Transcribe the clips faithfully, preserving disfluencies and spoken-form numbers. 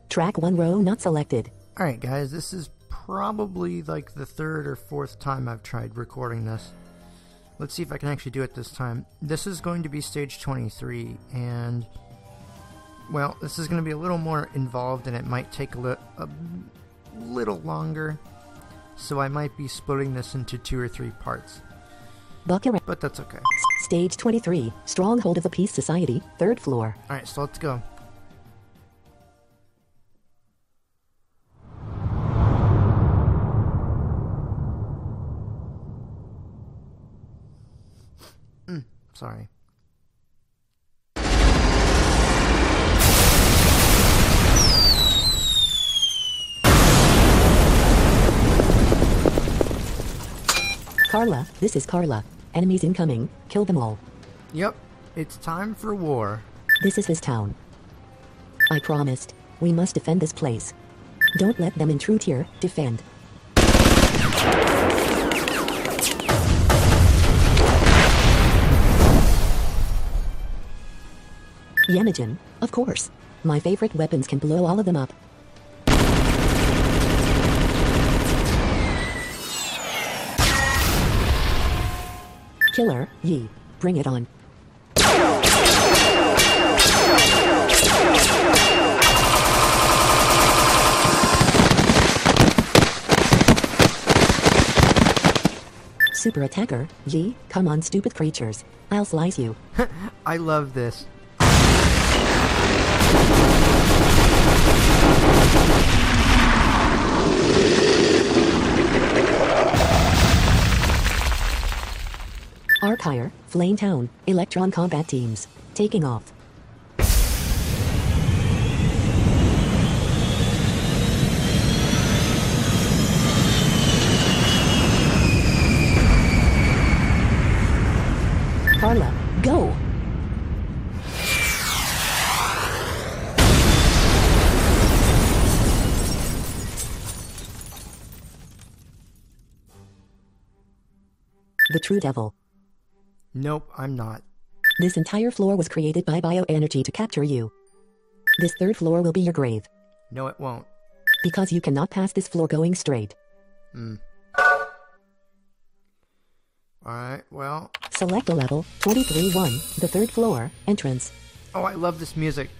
Track one row not selected. Alright guys, this is probably like the third or fourth time I've tried recording this. Let's see if I can actually do it this time. This is going to be stage twenty-three, and well, this is going to be a little more involved and it might take a, li a little longer, so I might be splitting this into two or three parts. Buckaroo. But that's okay. Stage twenty-three, Stronghold of the Peace Society, third floor. Alright, so let's go. Mm, sorry. Carla, this is Carla. Enemies incoming, kill them all. Yep, it's time for war. This is his town. I promised. We must defend this place. Don't let them intrude here, defend. Yamagen, of course. My favorite weapons can blow all of them up. Killer, Yi. Bring it on. Super attacker, Yi. Come on, stupid creatures. I'll slice you. I love this. Archire, Flame Town, Electron Combat Teams. Taking off. Carla, go! The True Devil. Nope, I'm not. This entire floor was created by bioenergy to capture you. This third floor will be your grave. No, it won't. Because you cannot pass this floor going straight. Hmm. Alright, well... Select a level, twenty-three one, the third floor, entrance. Oh, I love this music.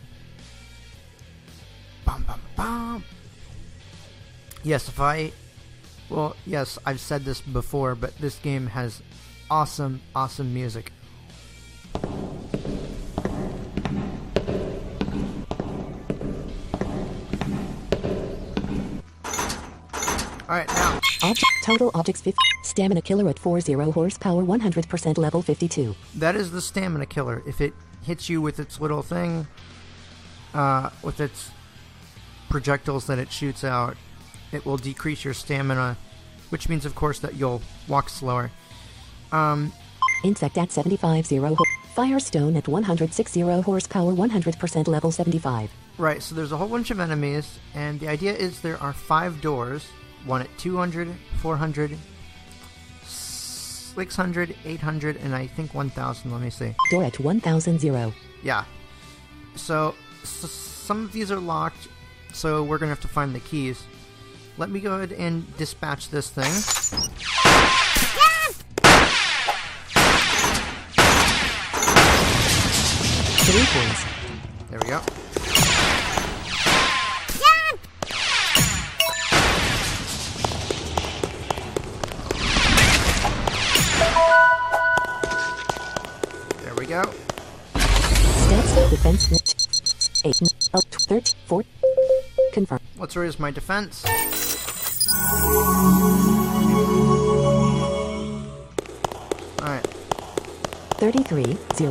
Bum, bum, bum. Yes, if I... Well, yes, I've said this before, but this game has awesome, awesome music. Alright, now. Object, total objects fifty. Stamina killer at forty horsepower, one hundred percent level fifty-two. That is the stamina killer. If it hits you with its little thing, uh, with its projectiles that it shoots out, it will decrease your stamina, which means, of course, that you'll walk slower. Um, Insect at seventy-five zero. Firestone at one hundred sixty horsepower, one hundred percent level seventy-five. Right, so there's a whole bunch of enemies, and the idea is there are five doors. One at two hundred, four hundred, six hundred, eight hundred, and I think one thousand. Let me see. Door at one thousand zero. Yeah. So, so, some of these are locked, so we're going to have to find the keys. Let me go ahead and dispatch this thing. Three points. There we go. There we go. Stats, defense, eight, oh, thirteen, four. Confirm. Let's raise my defense. Alright. thirty-three, zero.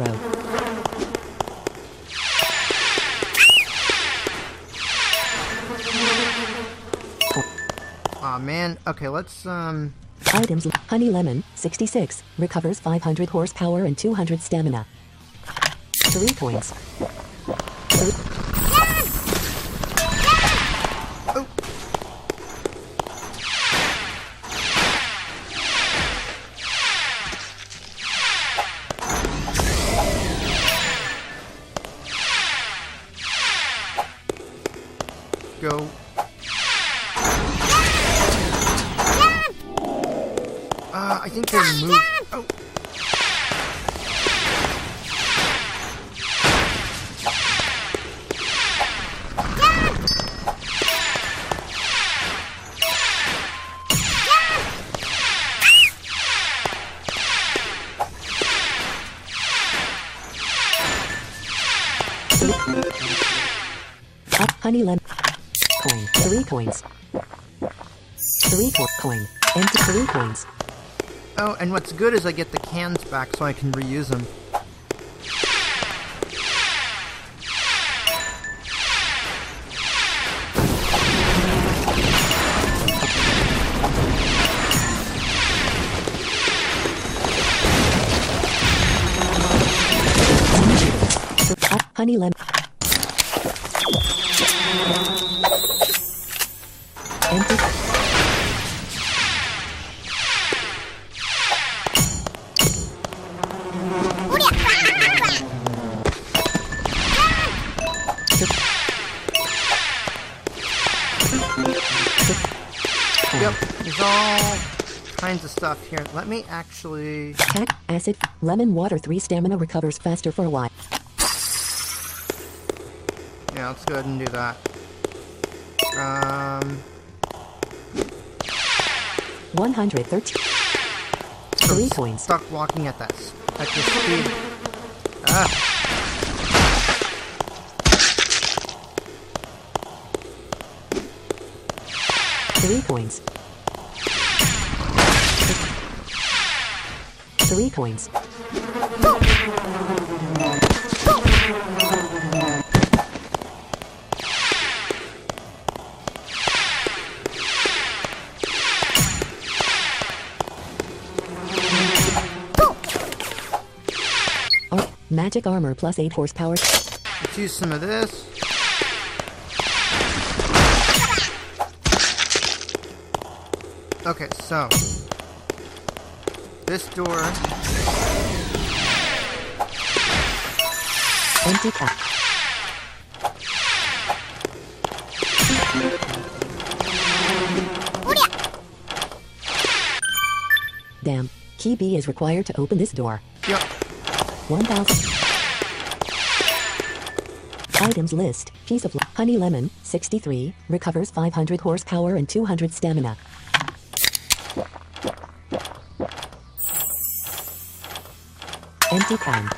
Aw, man. Okay, let's, um... Items, Honey Lemon, sixty-six, recovers five hundred horsepower and two hundred stamina. Three points. Three. Oh. go. Uh, I think they moved. Oh. Up, honey lemon. Coin. Three coins. Three co coin. Empty three coins. Oh, and what's good is I get the cans back so I can reuse them. Up, honey lemon. Empty. Yep, there's all kinds of stuff here. Let me actually... Pack, acid, lemon water. Three stamina recovers faster for a while. Yeah, let's go ahead and do that. Um... one hundred thirteen. So Three I'm coins. Stuck walking at that s- at this speed. Ah. Three coins. Three coins. Oh, magic armor plus eight horsepower. Let's use some of this. Okay, so this door. Empty cap. Damn. Key B is required to open this door. Yep. one thousand. Items list. Piece of honey lemon, sixty-three, recovers five hundred horsepower and two hundred stamina. Empty can.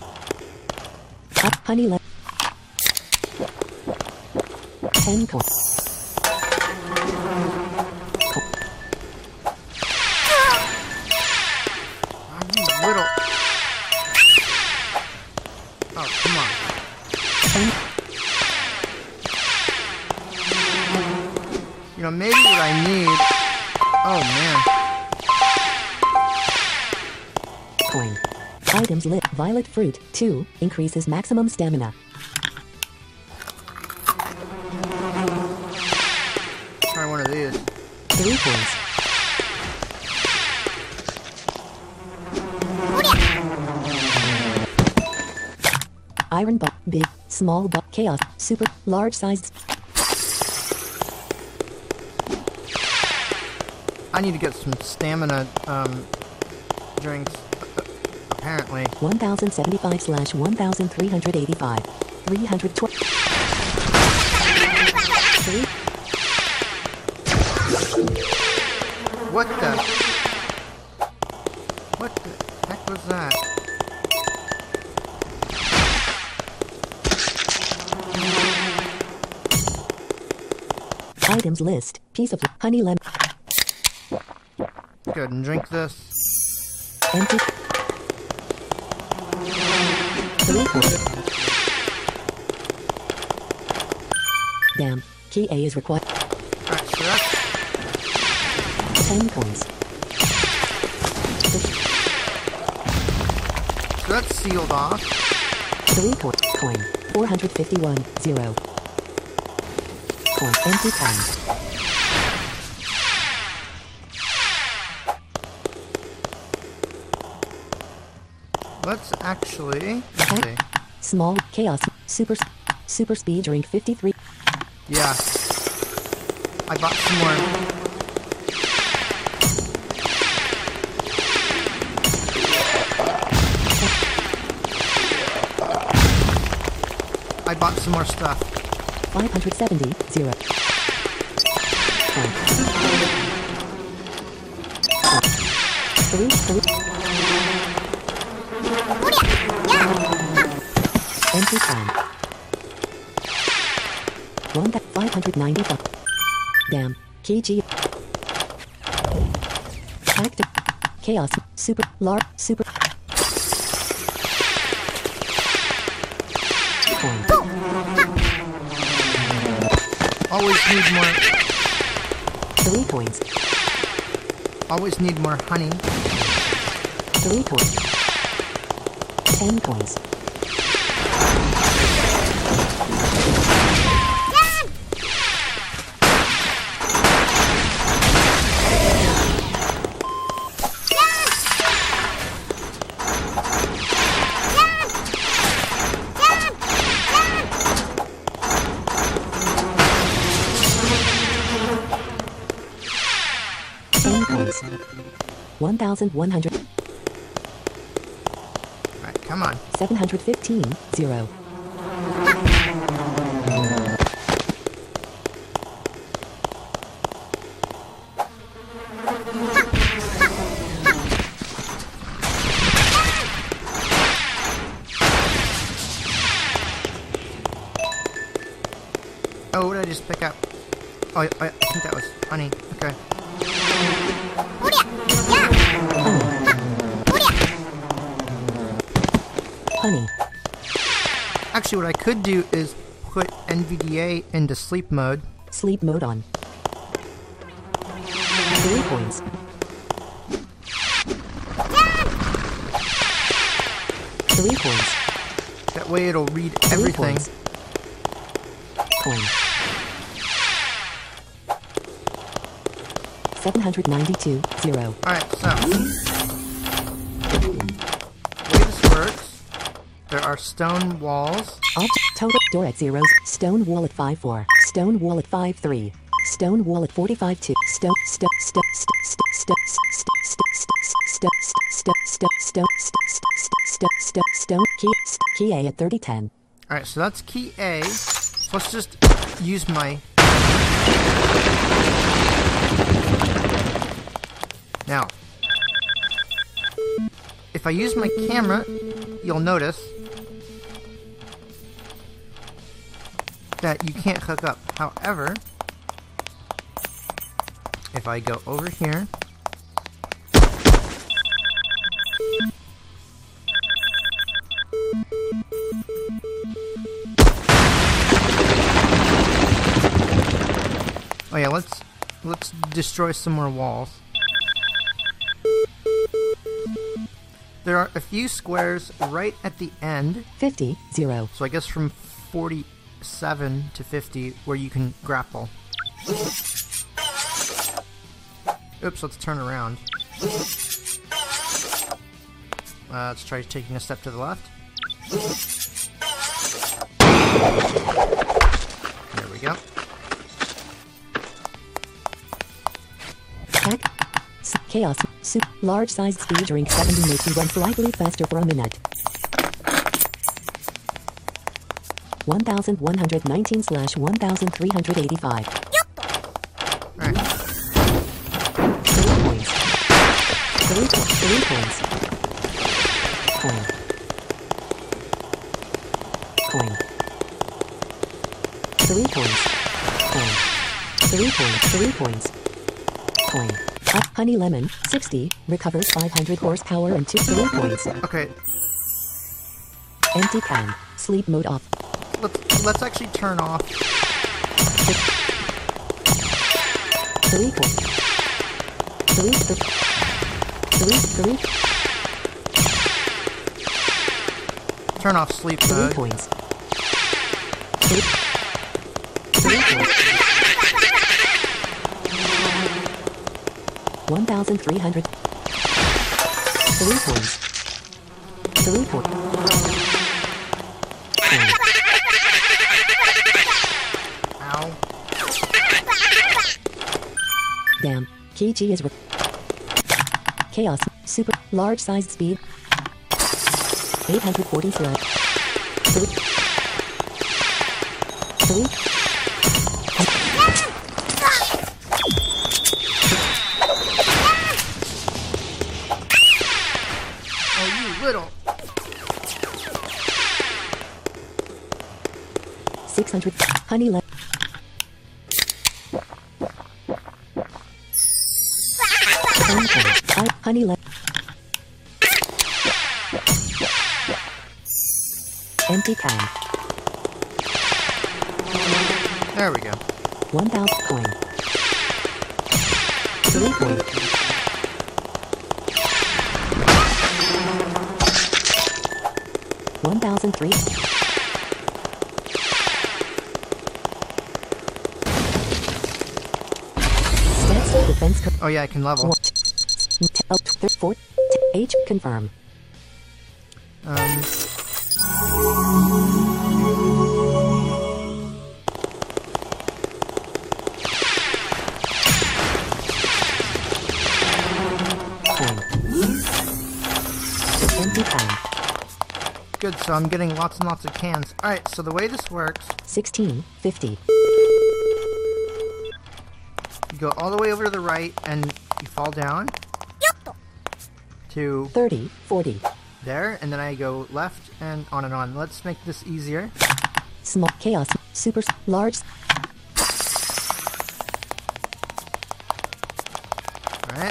Up honey lemon. ten coins. Oh, you little. Oh, come on. ten. You know, maybe what I need. Oh man. Coin. Items lit. Violet fruit, two, increases maximum stamina. Try one of these. three coins. Iron ball, big, small ball, chaos, super, large sized. I need to get some stamina um, drinks. Apparently. one thousand seventy-five slash one thousand three hundred eighty-five. three hundred twelve. Three. What the? What the heck was that? Items list. Piece of honey lemon. Go ahead and drink this. Empty. Three coins. Damn. Key A is required. Alright, so that's ten coins. so that's sealed off. Three coin. Coin. four hundred fifty-one. Zero. Coin. Empty coins. Let's actually let's see. Small chaos super super speed drink fifty-three. Yeah. I bought some more. I bought some more stuff. five hundred seventy, zero. One. Three, three. Empty time. One that five hundred ninety-five. Damn. Key G. Active. Chaos. Super. Large. Super. Coin. Always need more. Three coins. Always need more honey. Three coins. Ten coins. Ten coins. One thousand one hundred. Alright, come on. Seven hundred fifteen, zero. Oh, what did I just pick up? Oh, I, I think that was honey. Okay. Honey. Actually, what I could do is put N V D A into sleep mode. Sleep mode on. Three coins. Three coins. That way it'll read Three everything. coins. Coin. Seven hundred ninety-two, zero. Alright, so. The way this works, there are stone walls. Object total door at zeros. Stone wall at five four. Stone wall at five three. Stone wall at forty-five two. Stone stone stone stone stone stone stone stone stone stone stone stone stone key key A at thirty ten. Alright, so that's key A. So let's just use my. Now, if I use my camera, you'll notice that you can't hook up. However, if I go over here, oh yeah, let's let's destroy some more walls. There are a few squares right at the end. fifty, zero. So I guess from forty-seven to fifty where you can grapple. Oops, let's turn around. Uh, let's try taking a step to the left. There we go. Pack. S- chaos. Soup. Large sized speed drink seventy makes you run slightly faster for a minute. one thousand one hundred nineteen slash one thousand three hundred eighty-five. Alright. Three coins. Three, co- three coins. Coin. Coin. Three coins. Coin. Three coins. Three coins. Coin. Up honey lemon, sixty, recovers five hundred horsepower and two three coins. Okay, Empty can. Sleep mode off. let's let's actually turn off. Three coins. Three, three, three, three, Turn off sleep three mode. coins. Three, three coins. One thousand three hundred. Three coins. Three coins. Coin. Ow. Damn. Key G is re- Chaos. Super. Large sized speed. eight hundred forty thread. Three. Three. Oh, you little. six hundred. Honey le- Honey, honey le- Empty can. There we go. one thousand coin. three coin. one thousand three. Stats defense. Co- Oh yeah, I can level. Oh, th- four. H confirm. Um, Coin. Empty can. good, so I'm getting lots and lots of cans. Alright, so the way this works, sixteen fifty. you go all the way over to the right and you fall down to thirty forty. there, and then I go left and on and on. Let's make this easier. Small chaos. Super large. Alright,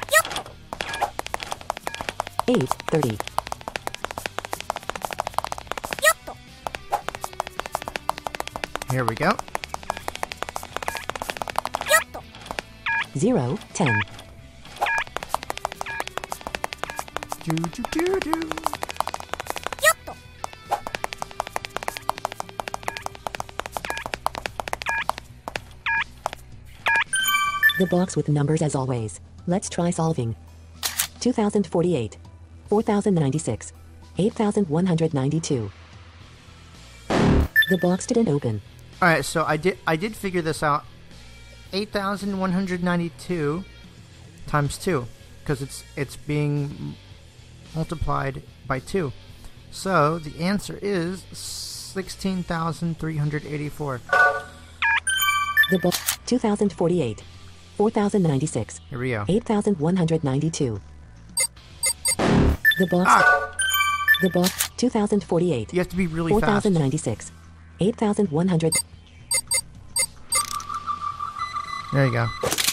eight thirty. here we go. zero ten. Do, do, do, do. The box with numbers as always. Let's try solving. two thousand forty-eight. four thousand ninety-six. eight thousand one hundred ninety-two. The box didn't open. Alright, so I did I did figure this out. eight thousand one hundred ninety-two times two, because it's it's being multiplied by two. So the answer is sixteen thousand three hundred eighty-four. The box two thousand forty-eight. four thousand ninety-six. Here we go. eight thousand one hundred ninety-two. The box Ah! The box two thousand forty-eight. You have to be really four fast. thousand ninety-six. eight thousand one hundred. There you go.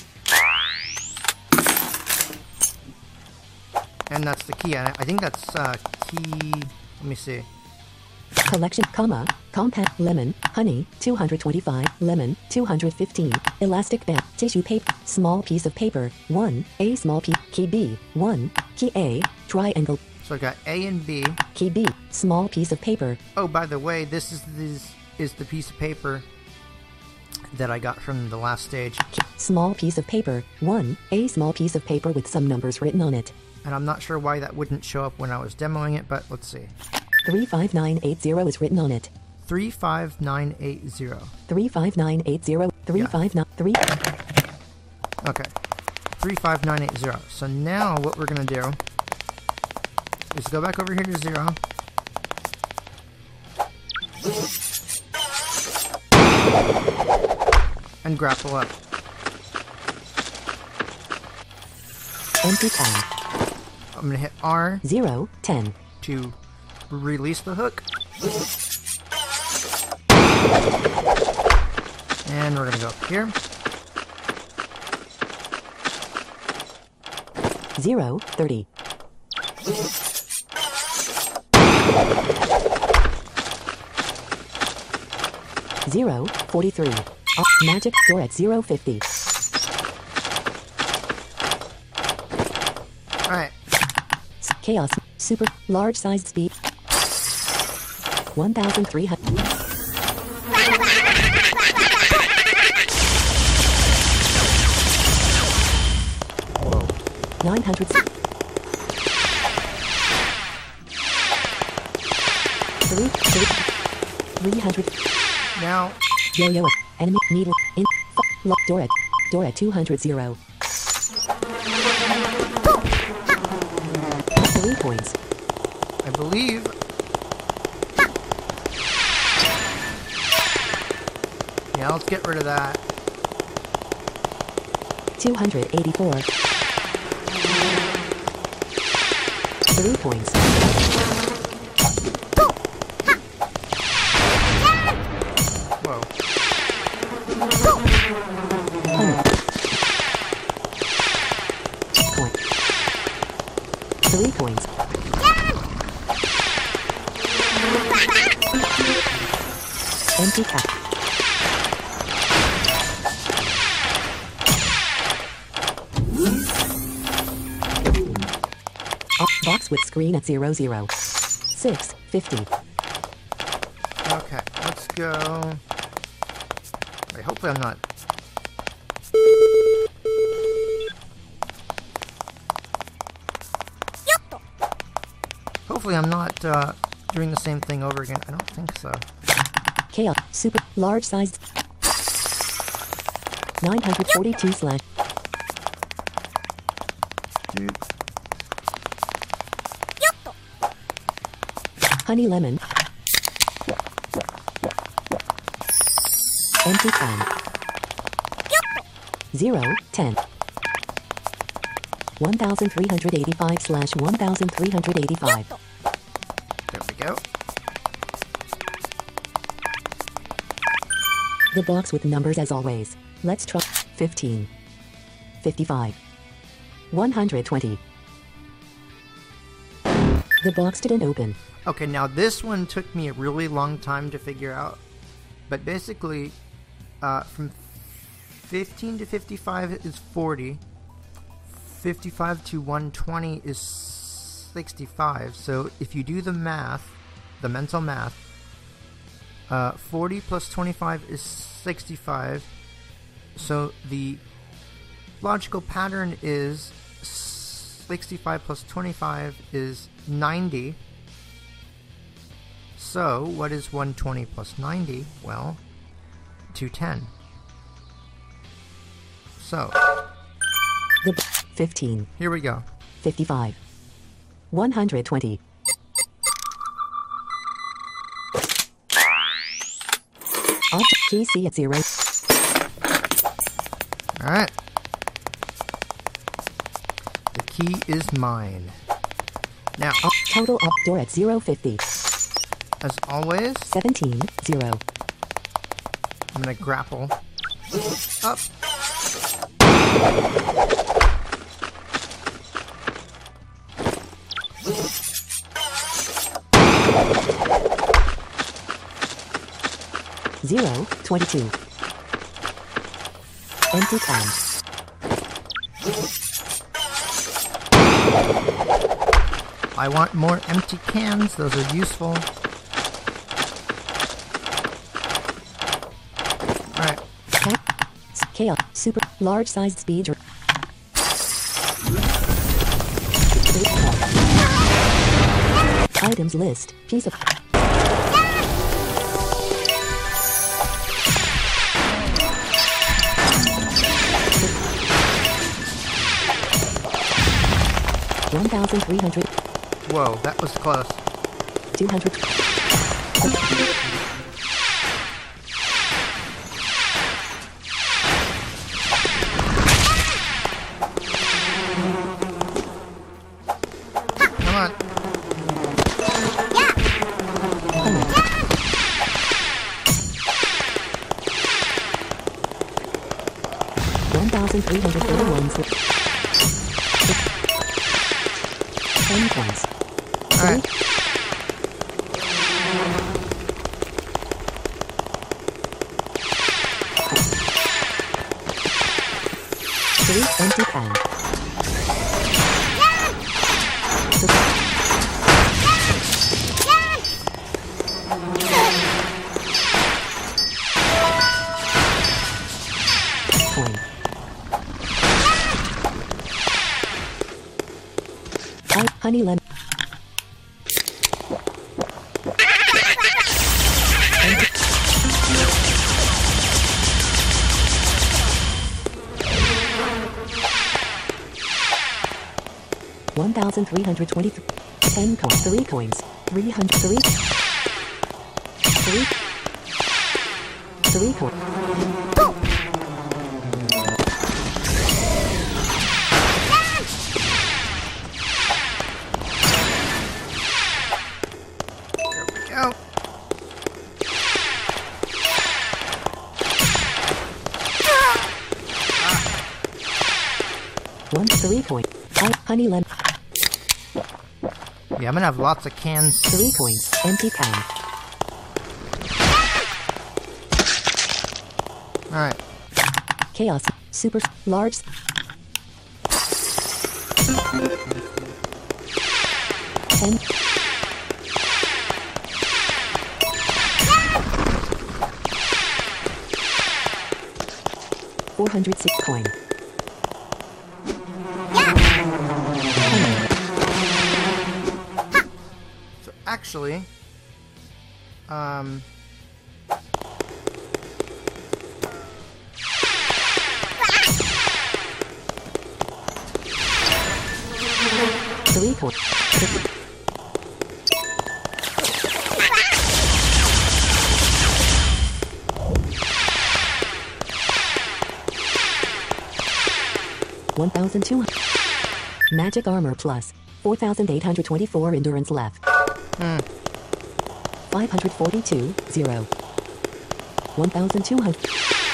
And that's the key. I I think that's uh, key. Let me see. Collection, comma, compact, lemon, honey, two hundred twenty-five, lemon, two hundred fifteen, elastic band, tissue paper, small piece of paper, one, A small piece, key B, one, key A, triangle, So I got A and B. key B, small piece of paper, Oh, by the way, this is this is the piece of paper that I got from the last stage, key, small piece of paper, one, A small piece of paper with some numbers written on it, and I'm not sure why that wouldn't show up when I was demoing it, but let's see. three five nine eight zero is written on it, Three five nine eight zero. three five nine eight zero, three five nine, three, Okay. Three five nine eight zero. So now what we're gonna do is go back over here to zero. And grapple up. empty can, I'm gonna hit R zero, ten, to release the hook. And we're gonna go up here. zero, thirty, zero, forty-three, uh, magic door at zero fifty, Alright. S- chaos, super, large sized speed, one thousand three hundred, Whoa. nine hundred, three, three, three hundred, Now, yo-yo, enemy, needle, in, f- lock, door at, door at two hundred zero. Three points. I believe. Yeah, let's get rid of that. two hundred eighty-four. Three points. Whoa. Hundred. Point. Three points. Empty cap. Box with screen at zero zero. six fifty. Okay, let's go. Wait, hopefully I'm not. Hopefully I'm not uh, doing the same thing over again. I don't think so. Chaos. Super. Large sized. nine hundred forty-two slash. Dude. Honey lemon. Empty can. Zero, ten. one thousand three hundred eighty-five slash one thousand three hundred eighty-five. There we go. The box with numbers as always. Let's try. fifteen. fifty-five. one hundred twenty. The box didn't open. Okay, now this one took me a really long time to figure out. But basically, uh, from fifteen to fifty-five is forty. fifty-five to one twenty is sixty-five. So if you do the math, the mental math, uh, forty plus twenty-five is sixty-five. So the logical pattern is sixty-five plus twenty-five is ninety. So what is one hundred twenty plus ninety? Well, two hundred ten. So The b- fifteen. here we go. fifty-five. one hundred twenty. Object G C at zero. Alright. The key is mine. Now, Up total up door at zero fifty. as always, seventeen, zero. I'm gonna grapple up. Zero, twenty-two. Empty can. I want more empty cans, those are useful. Alright, Cap. Chaos. Super. Large sized speed. Or items list. Piece of. one thousand three hundred. whoa, that was close. two hundred. Come on. one thousand three hundred thirty-one. ten points. Alright. Three empty can. Coin. Hi- honey lemon. one thousand three hundred twenty-three. ten coins. three coins. three hundred three. three. three coins. Go. One three coin. Five honey lemon. Yeah, I'm gonna have lots of cans. Three coins. Empty can. Alright. Chaos. Super large. Ten. Four hundred six coin. So actually, um, Three coin. One thousand two hundred. Magic armor plus four thousand eight hundred twenty-four endurance left. hmm. Five hundred forty-two zero. One thousand two hundred.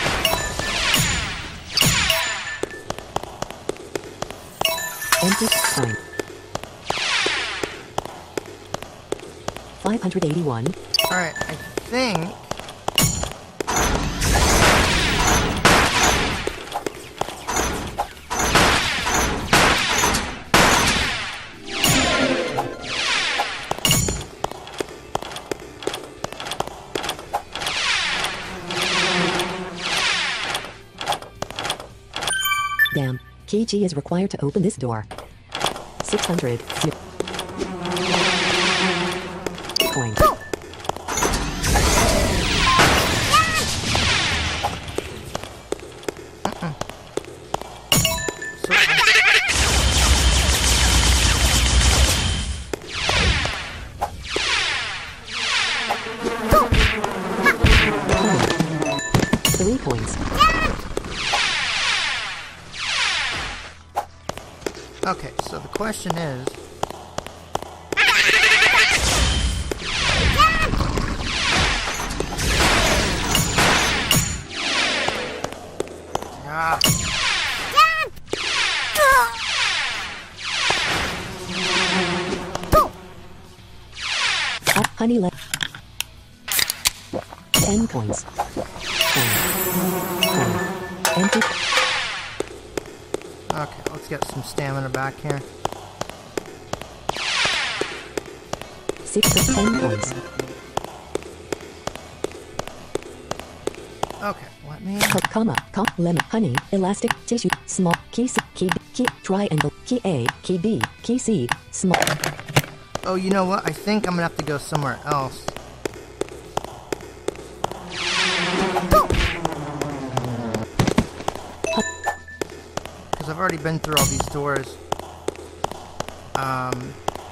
Empty coin. Five hundred eighty-one. Alright, I think. Damn. Key G is required to open this door. Six hundred. Zero. Coin. So I- Three coins. Okay, so the question is. Ah. Uh, honey le- Ten coins. Coin. Coin. Empty. Okay, let's get some stamina back here. Six of ten coins. Okay, let me. Co- comma. Com- lemon. Honey. Elastic. Tissue. Small. Key C. Key B. Key. Triangle. Key A. Key B. Key C. Small. Oh, you know what? I think I'm gonna have to go somewhere else. Because I've already been through all these doors. Um.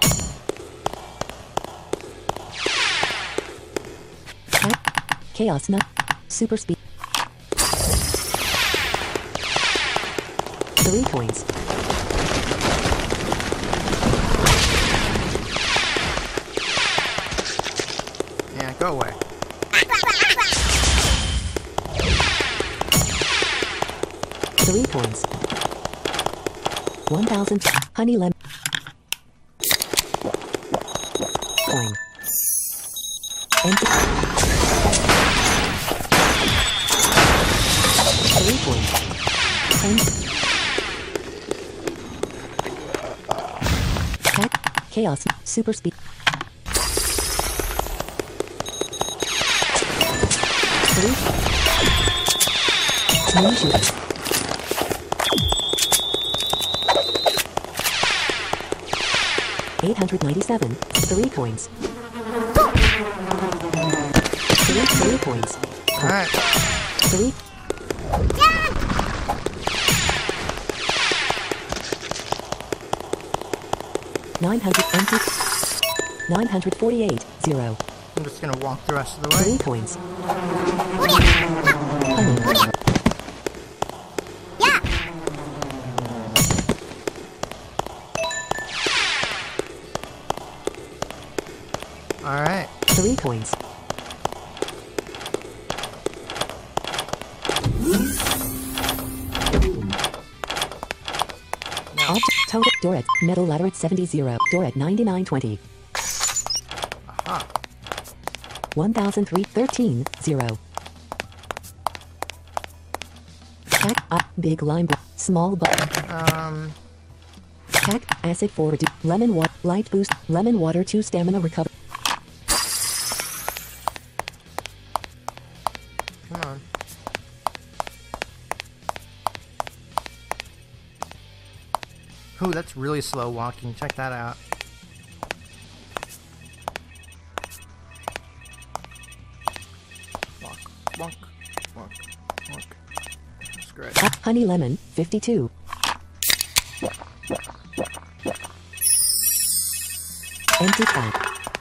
Cat. Chaos nut. Super speed. Three coins. Yeah, go away. Three coins. One thousand. Honey lemon. Coin. Empty. Three coins. Ten. Cat. Chaos. Super speed. Three. Moon shooters. Eight hundred ninety-seven. Three coins. Three. Three coins. Alright. Three. nine hundred empty. nine hundred forty-eight, zero. I'm just gonna walk the rest of the way. Three coins. Honey. Alright. Three coins. Now, Object total. Door at metal ladder at seventy, zero. Door at ninety-nine, twenty. aha. one thousand three, thirteen, zero. Pack up. Big lime. blo- Small button. Um, Pack. Acid forward. Lemon water. Light boost. Lemon water two stamina recover. come on. Ooh, that's really slow walking. Check that out. Walk, walk, walk, walk. That's great. Up. Honey lemon. fifty-two. Empty pack.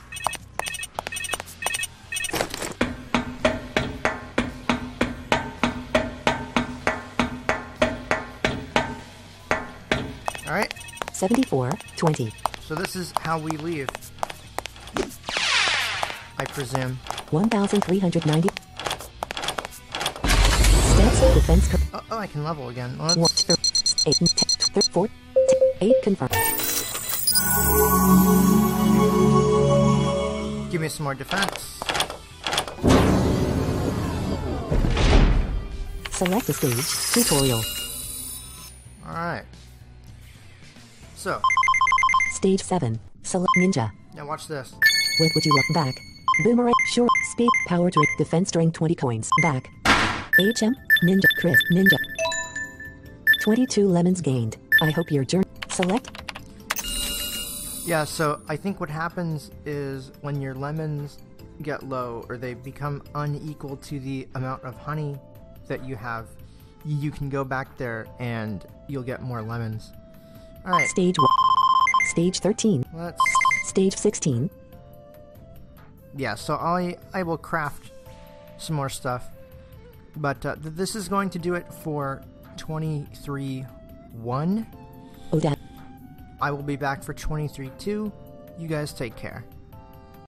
Alright, seventy-four, twenty. so this is how we leave. I presume. one thousand three hundred ninety. Steps. Defense. Co- Oh, oh, I can level again. Let's, One, two, eight, ten, ten, four, ten, eight confirmed. give me some more defense. Select the stage. Tutorial. Alright. So, Stage seven. Select ninja. now watch this. What would you like? Back. Boomerang. Short. Speed. Power drink. Defense string. twenty coins. Back. H M. Ninja. Chris. Ninja. twenty-two lemons gained. I hope your journey. Select. Yeah, so I think what happens is when your lemons get low or they become unequal to the amount of honey that you have, you can go back there and you'll get more lemons. Alright, Stage one. Stage thirteen. let's... Stage sixteen. Yeah, so I, I will craft some more stuff. But uh, th- this is going to do it for twenty-three one. Oda. I will be back for twenty-three two. You guys take care.